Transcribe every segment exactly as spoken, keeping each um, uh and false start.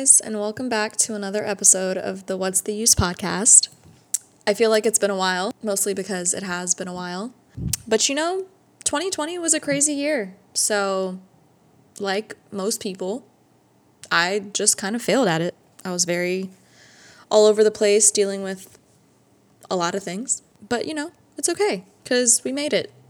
guys, and welcome back to another episode of the What's the Use podcast. I feel like it's been a while, mostly because it has been a while. But you know, twenty twenty was a crazy year. So, like most people, I just kind of failed at it. I was very all over the place dealing with a lot of things. But you know, it's okay, because we made it.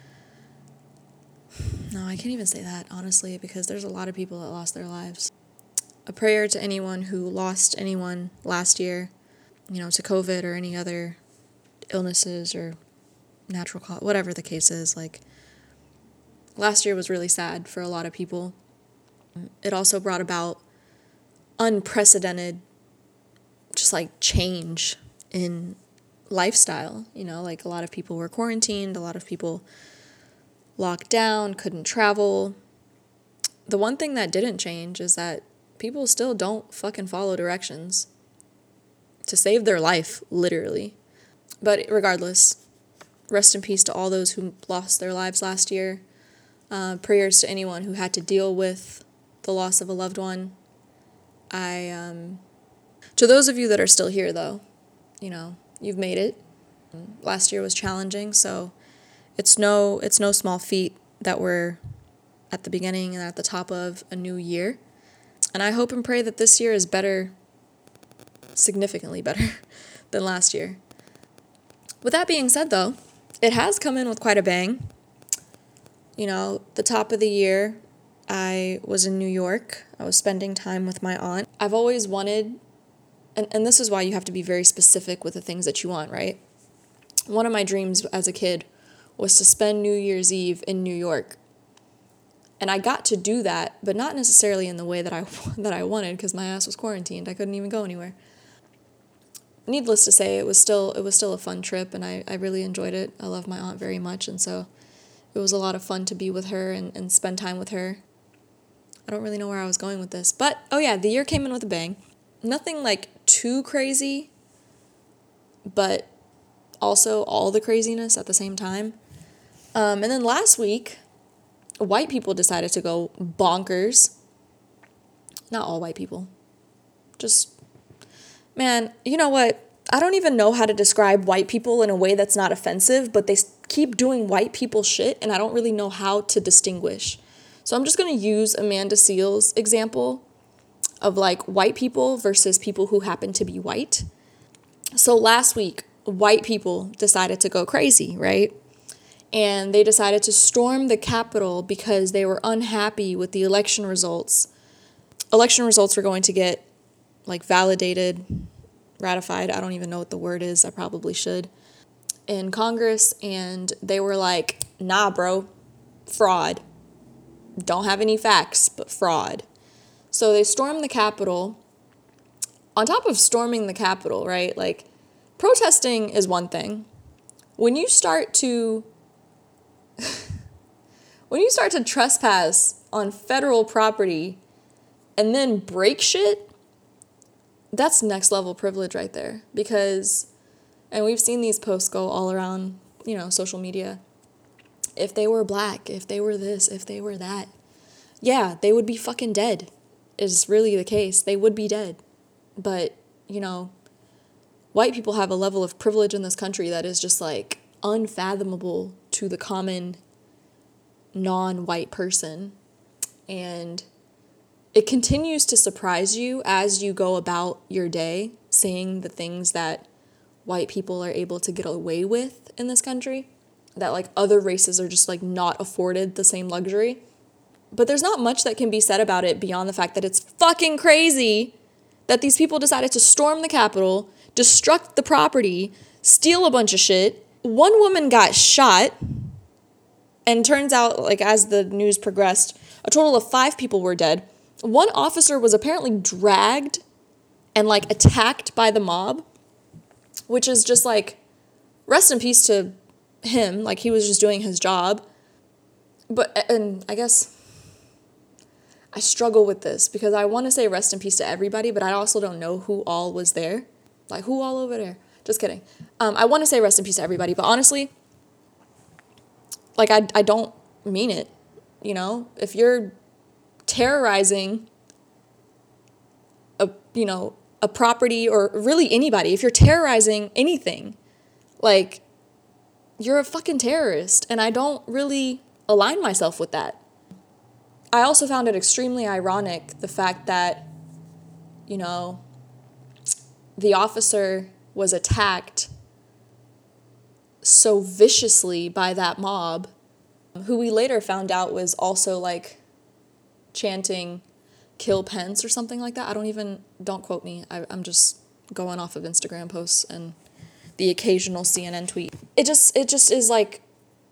No, I can't even say that, honestly, because there's a lot of people that lost their lives. A prayer to anyone who lost anyone last year, you know, to COVID or any other illnesses or natural cause, whatever the case is. Like, last year was really sad for a lot of people. It also brought about unprecedented, just like change in lifestyle. You know, like a lot of people were quarantined, a lot of people locked down, couldn't travel. The one thing that didn't change is that people still don't fucking follow directions to save their life, literally. But regardless, rest in peace to all those who lost their lives last year. Uh, prayers to anyone who had to deal with the loss of a loved one. I, um, to those of you that are still here, though, you know, you've made it. Last year was challenging, so it's no, it's no small feat that we're at the beginning and at the top of a new year. And I hope and pray that this year is better, significantly better than last year. With that being said, though, it has come in with quite a bang. You know, the top of the year, I was in New York. I was spending time with my aunt. I've always wanted, and, and this is why you have to be very specific with the things that you want, right? One of my dreams as a kid was to spend New Year's Eve in New York. And I got to do that, but not necessarily in the way that I that I wanted, because my ass was quarantined. I couldn't even go anywhere. Needless to say, it was still it was still a fun trip, and I, I really enjoyed it. I love my aunt very much, and so it was a lot of fun to be with her and, and spend time with her. I don't really know where I was going with this, but oh yeah, the year came in with a bang. Nothing like too crazy, but also all the craziness at the same time. Um, and then last week, white people decided to go bonkers. Not all white people. Just, man, you know what? I don't even know how to describe white people in a way that's not offensive, but they keep doing white people shit, and I don't really know how to distinguish. So I'm just going to use Amanda Seales' example of like white people versus people who happen to be white. So last week, white people decided to go crazy, right? And they decided to storm the Capitol because they were unhappy with the election results. Election results were going to get, like, validated, ratified. I don't even know what the word is. I probably should. In Congress, and they were like, nah, bro, fraud. Don't have any facts, but fraud. So they stormed the Capitol. On top of storming the Capitol, right, like, protesting is one thing. When you start to... When you start to trespass on federal property and then break shit, that's next level privilege right there. Because, and we've seen these posts go all around, you know, social media. If they were black, if they were this, if they were that, yeah, they would be fucking dead, is really the case. They would be dead. But, you know, white people have a level of privilege in this country that is just like unfathomable to the common non-white person, and it continues to surprise you as you go about your day, seeing the things that white people are able to get away with in this country, that like other races are just like not afforded the same luxury. But there's not much that can be said about it beyond the fact that it's fucking crazy that these people decided to storm the Capitol, destruct the property, steal a bunch of shit. One woman got shot. And turns out, like, as the news progressed, a total of five people were dead. One officer was apparently dragged and, like, attacked by the mob, which is just, like, rest in peace to him. Like, he was just doing his job. But, and I guess I struggle with this because I want to say rest in peace to everybody, but I also don't know who all was there. Like, who all over there? Just kidding. Um, I want to say rest in peace to everybody, but honestly, like, I, I don't mean it, you know? If you're terrorizing you know, a property or really anybody, if you're terrorizing anything, like, you're a fucking terrorist. And I don't really align myself with that. I also found it extremely ironic, the fact that, you know, the officer was attacked so viciously by that mob, who we later found out was also like chanting "kill Pence" or something like that. I don't even, don't quote me. I, I'm just going off of Instagram posts and the occasional C N N tweet. It just, it just is like,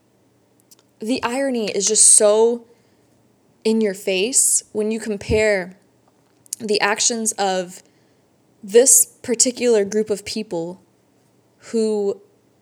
the irony is just so in your face when you compare the actions of this particular group of people who,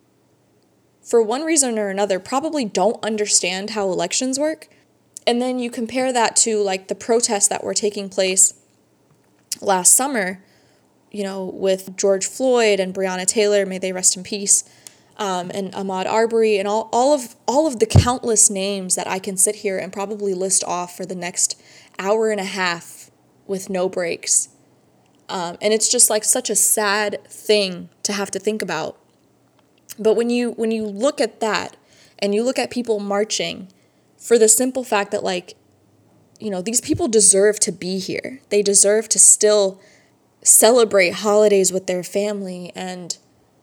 for one reason or another, probably don't understand how elections work. And then you compare that to like the protests that were taking place last summer, you know, with George Floyd and Breonna Taylor, may they rest in peace, um, and Ahmaud Arbery, and all, all of all of the countless names that I can sit here and probably list off for the next hour and a half with no breaks. Um, and it's just like such a sad thing to have to think about. But when you when you look at that and you look at people marching for the simple fact that, like, you know, these people deserve to be here. They deserve to still celebrate holidays with their family, and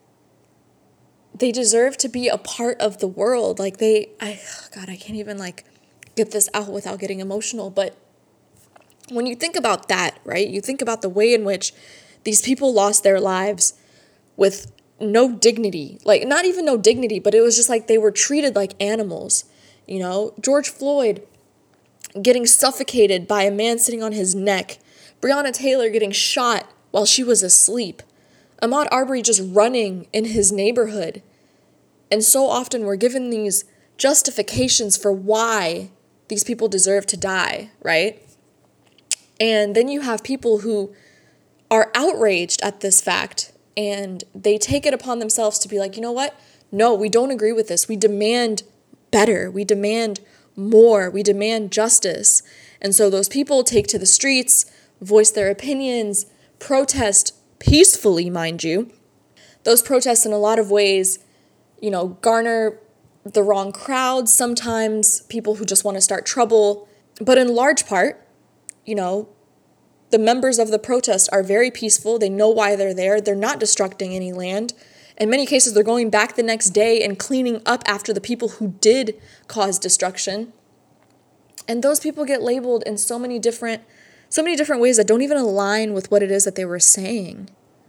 they deserve to be a part of the world. Like they, I, God, I can't even like get this out without getting emotional. But when you think about that, right, you think about the way in which these people lost their lives with no dignity, like not even no dignity, but it was just like they were treated like animals. You know, George Floyd getting suffocated by a man sitting on his neck, Breonna Taylor getting shot while she was asleep, Ahmaud Arbery just running in his neighborhood. And so often we're given these justifications for why these people deserve to die, right? And then you have people who are outraged at this fact, and they take it upon themselves to be like, you know what? No, we don't agree with this. We demand better. We demand more. We demand justice. And so those people take to the streets, voice their opinions, protest peacefully, mind you. Those protests in a lot of ways, you know, garner the wrong crowds, sometimes people who just want to start trouble. But in large part, you know, the members of the protest are very peaceful. They know why they're there. They're not destructing any land. In many cases, they're going back the next day and cleaning up after the people who did cause destruction. And those people get labeled in so many different, so many different ways that don't even align with what it is that they were saying.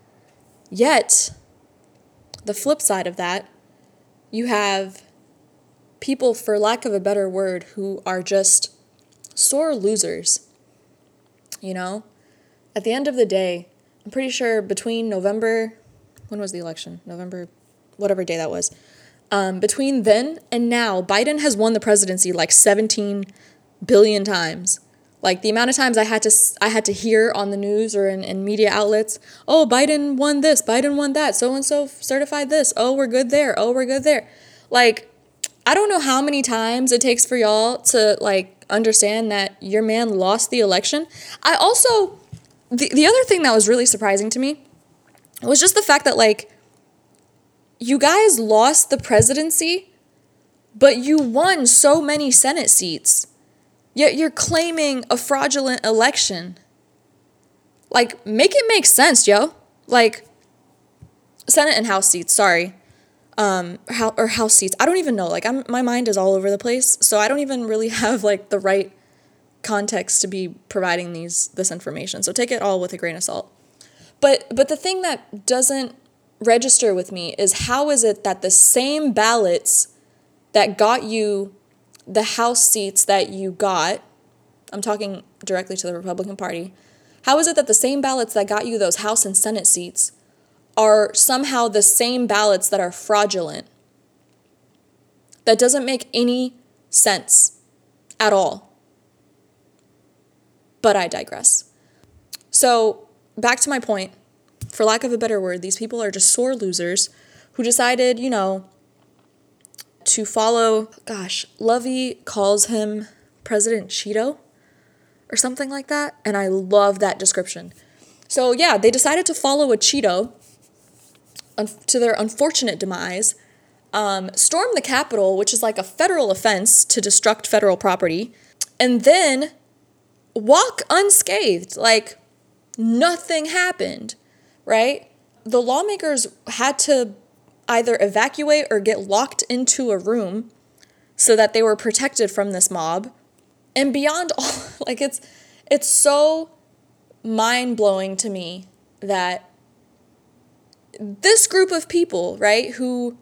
Yet, the flip side of that, you have people, for lack of a better word, who are just sore losers. You know, at the end of the day, I'm pretty sure between November, when was the election? November, whatever day that was. Um, between then and now, Biden has won the presidency like seventeen billion times. Like the amount of times I had to I had to hear on the news or in, in media outlets, oh, Biden won this, Biden won that, so-and-so certified this, oh, we're good there, oh, we're good there. Like, I don't know how many times it takes for y'all to like understand that your man lost the election. I also, the, the other thing that was really surprising to me was just the fact that, like, you guys lost the presidency, but you won so many Senate seats. Yet you're claiming a fraudulent election. Like, make it make sense, yo. Like, Senate and House seats, sorry. Um, how, or House seats. I don't even know. Like, I'm, my mind is all over the place, so I don't even really have, like, the right context to be providing these this information. So take it all with a grain of salt. But but the thing that doesn't register with me is, how is it that the same ballots that got you the House seats that you got, I'm talking directly to the Republican Party, how is it that the same ballots that got you those House and Senate seats are somehow the same ballots that are fraudulent? That doesn't make any sense at all. But I digress. So, back to my point, for lack of a better word, these people are just sore losers who decided, you know, to follow, gosh, Lovey calls him President Cheeto or something like that. And I love that description. So yeah, they decided to follow a Cheeto un- to their unfortunate demise, um, storm the Capitol, which is like a federal offense to destruct federal property, and then walk unscathed, like nothing happened, right? The lawmakers had to either evacuate or get locked into a room so that they were protected from this mob. And beyond all, like it's it's so mind-blowing to me that this group of people, right, who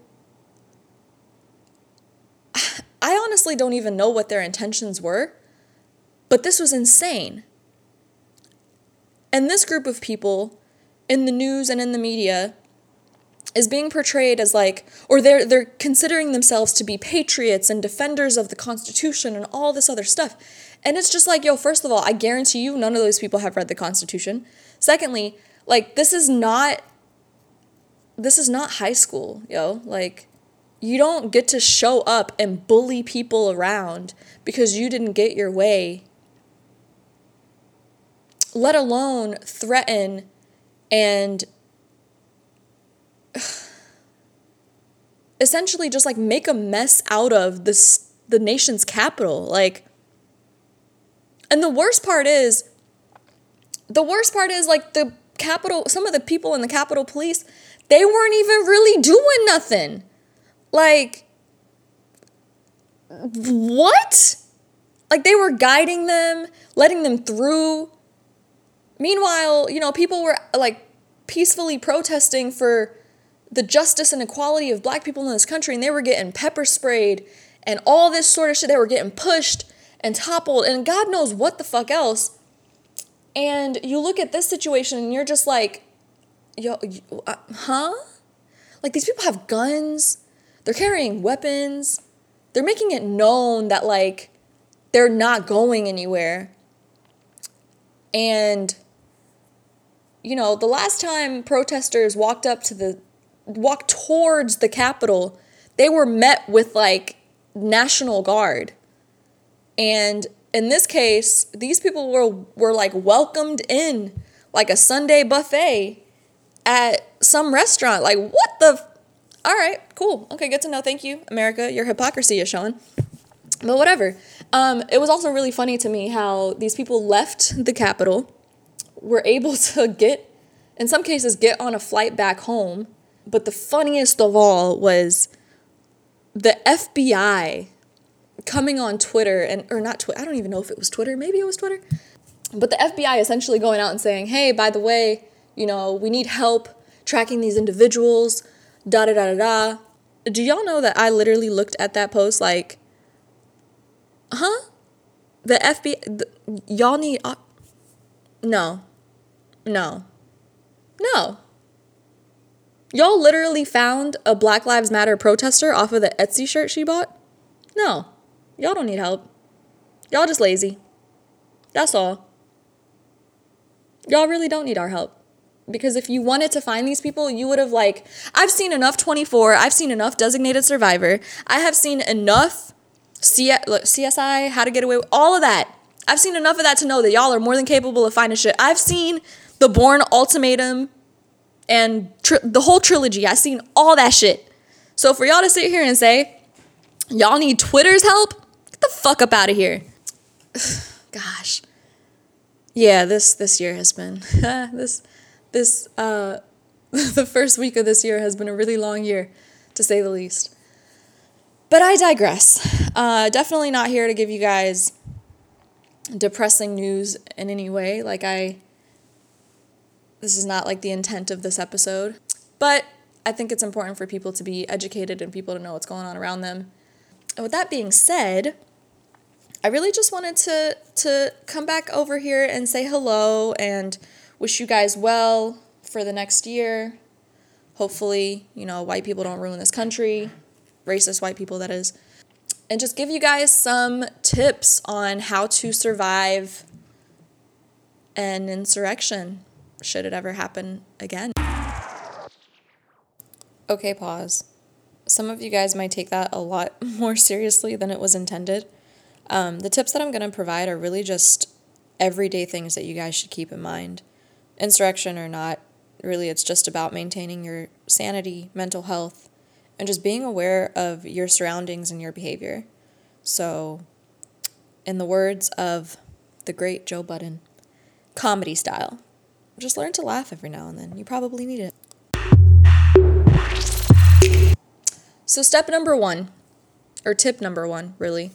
I honestly don't even know what their intentions were, but this was insane. And this group of people in the news and in the media is being portrayed as like, or they're they're considering themselves to be patriots and defenders of the Constitution and all this other stuff. And it's just like, yo, first of all, I guarantee you none of those people have read the Constitution. Secondly, like this is not this is not high school, yo. Like you don't get to show up and bully people around because you didn't get your way, let alone threaten and essentially just like make a mess out of this the nation's capital. Like, and the worst part is the worst part is like the Capitol, some of the people in the Capitol Police, they weren't even really doing nothing. Like, what? Like they were guiding them, letting them through. Meanwhile, you know, people were like peacefully protesting for the justice and equality of black people in this country, and they were getting pepper sprayed and all this sort of shit. They were getting pushed and toppled and God knows what the fuck else. And you look at this situation and you're just like, yo, uh, huh? Like these people have guns. They're carrying weapons. They're making it known that like they're not going anywhere. And, you know, the last time protesters walked up to the, walked towards the Capitol, they were met with like National Guard. And in this case, these people were, were like welcomed in like a Sunday buffet at some restaurant. Like, what the? F- All right, cool. Okay, good to know. Thank you, America. Your hypocrisy is showing. But whatever. Um, it was also really funny to me how these people left the Capitol, were able to get, in some cases, get on a flight back home. But the funniest of all was the F B I coming on Twitter, and or not Twitter, I don't even know if it was Twitter, maybe it was Twitter. But the F B I essentially going out and saying, hey, by the way, you know, we need help tracking these individuals, da da da da da. Do y'all know that I literally looked at that post like, huh? The F B I, the, y'all need, uh, no, no, no. Y'all literally found a Black Lives Matter protester off of the Etsy shirt she bought? No, y'all don't need help. Y'all just lazy. That's all. Y'all really don't need our help. Because if you wanted to find these people, you would have like, I've seen enough twenty-four, I've seen enough Designated Survivor, I have seen enough C- C S I, How to Get Away with, all of that. I've seen enough of that to know that y'all are more than capable of finding shit. I've seen The Bourne Ultimatum and tri- the whole trilogy. I've seen all that shit. So for y'all to sit here and say, y'all need Twitter's help? Get the fuck up out of here. Gosh. Yeah, this this year has been, this, this, uh, the first week of this year has been a really long year, to say the least. But I digress. Uh, definitely not here to give you guys depressing news in any way. Like I, this is not like the intent of this episode. But I think it's important for people to be educated and people to know what's going on around them. And with that being said, I really just wanted to to come back over here and say hello and wish you guys well for the next year. Hopefully, you know, white people don't ruin this country. Racist white people, that is. And just give you guys some tips on how to survive an insurrection, should it ever happen again. Okay, pause. Some of you guys might take that a lot more seriously than it was intended. Um, the tips that I'm going to provide are really just everyday things that you guys should keep in mind insurrection or not, really it's just about maintaining your sanity, mental health, and just being aware of your surroundings and your behavior. So, in the words of the great Joe Budden, comedy style, just learn to laugh every now and then. You probably need it. So step number one, or tip number one, really.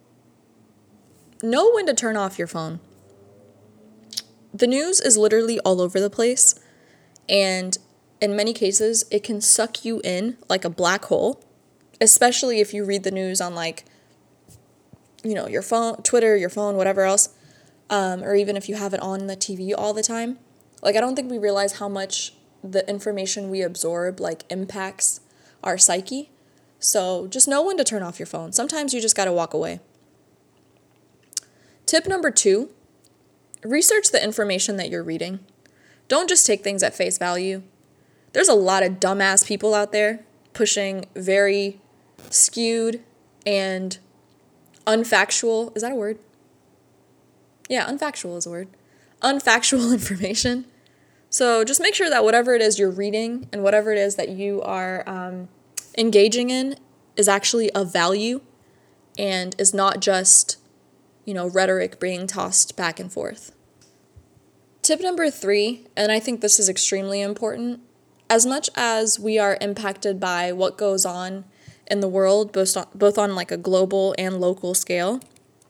Know when to turn off your phone. The news is literally all over the place, and in many cases, it can suck you in like a black hole, especially if you read the news on like, you know, your phone, Twitter, your phone, whatever else, um, or even if you have it on the T V all the time. Like, I don't think we realize how much the information we absorb like impacts our psyche. So just know when to turn off your phone. Sometimes you just got to walk away. Tip number two, research the information that you're reading. Don't just take things at face value. There's a lot of dumbass people out there pushing very skewed and unfactual, is that a word? Yeah, unfactual is a word. Unfactual information. So just make sure that whatever it is you're reading and whatever it is that you are um, engaging in is actually of value and is not just, you know, rhetoric being tossed back and forth. Tip number three, and I think this is extremely important, as much as we are impacted by what goes on in the world, both on, both on like a global and local scale,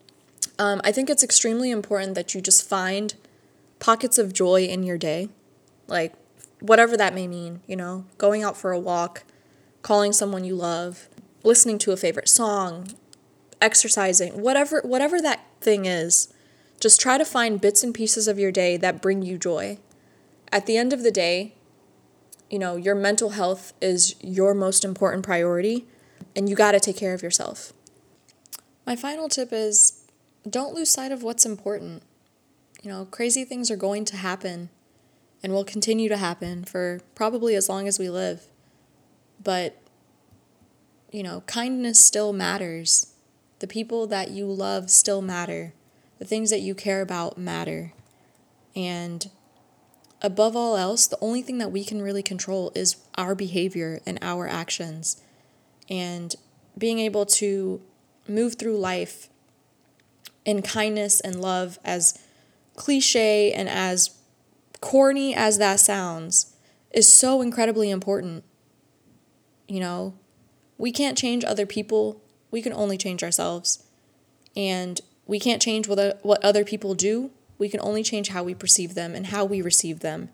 um, I think it's extremely important that you just find pockets of joy in your day, like whatever that may mean, you know, going out for a walk, calling someone you love, listening to a favorite song, exercising, whatever whatever that thing is. Just try to find bits and pieces of your day that bring you joy. At the end of the day, you know, your mental health is your most important priority, and you got to take care of yourself. My final tip is don't lose sight of what's important. You know, crazy things are going to happen and will continue to happen for probably as long as we live. But, you know, kindness still matters. The people that you love still matter. The things that you care about matter. And above all else, the only thing that we can really control is our behavior and our actions. And being able to move through life in kindness and love, as cliche and as corny as that sounds, is so incredibly important. You know, we can't change other people. We can only change ourselves. And we can't change what, what other people do. We can only change how we perceive them and how we receive them.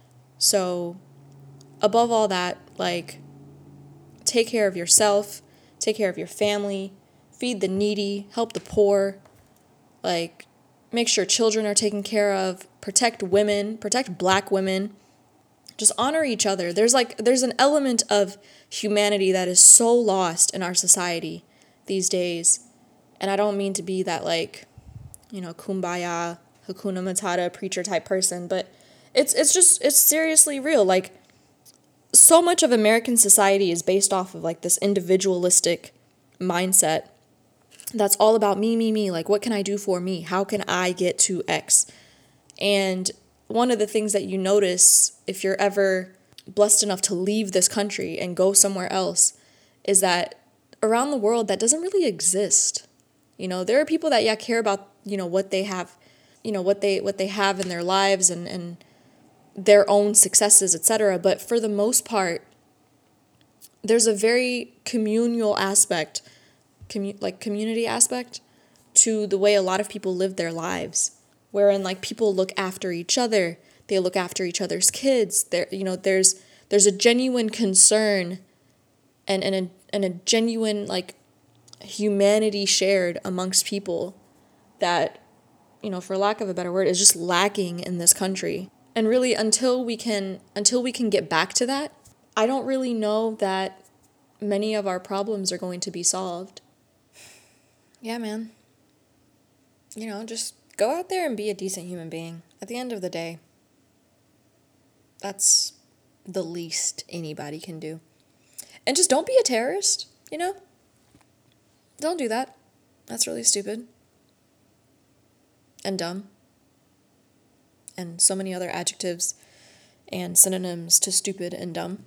So, above all that, like, take care of yourself, take care of your family, feed the needy, help the poor, like, make sure children are taken care of, protect women, protect black women, just honor each other. There's like, there's an element of humanity that is so lost in our society these days. And I don't mean to be that, like, you know, kumbaya, Hakuna Matata preacher type person, but it's it's just, it's seriously real. Like, so much of American society is based off of like this individualistic mindset that's all about me, me, me. Like, what can I do for me? How can I get to X? And one of the things that you notice if you're ever blessed enough to leave this country and go somewhere else is that around the world that doesn't really exist. You know, there are people that, yeah, care about, you know, what they have, you know, what they what they have in their lives and, and their own successes, et cetera. But for the most part, there's a very communal aspect, commu- like community aspect to the way a lot of people live their lives, wherein like people look after each other, they look after each other's kids. There, you know, there's there's a genuine concern and, and a and a genuine like humanity shared amongst people that, you know, for lack of a better word, is just lacking in this country. And really, until we can until we can get back to that, I don't really know that many of our problems are going to be solved. Yeah, man. You know, just go out there and be a decent human being. At the end of the day, that's the least anybody can do. And just don't be a terrorist, you know? Don't do that. That's really stupid. And dumb. and so many other adjectives and synonyms to stupid and dumb.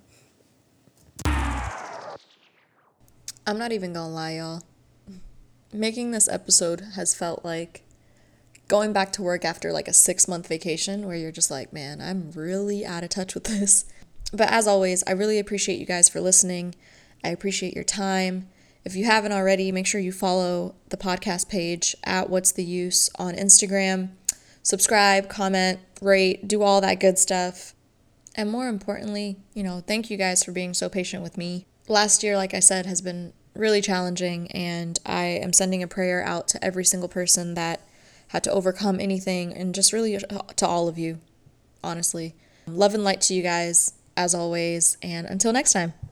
I'm not even gonna lie, y'all. Making this episode has felt like going back to work after like a six month vacation where you're just like, man, I'm really out of touch with this. But as always, I really appreciate you guys for listening. I appreciate your time. If you haven't already, make sure you follow the podcast page at What's the Use on Instagram. Subscribe, comment, rate, do all that good stuff. And more importantly, you know, thank you guys for being so patient with me. Last year, like I said, has been really challenging, and I am sending a prayer out to every single person that had to overcome anything, and just really to all of you, honestly. Love and light to you guys, as always, and until next time.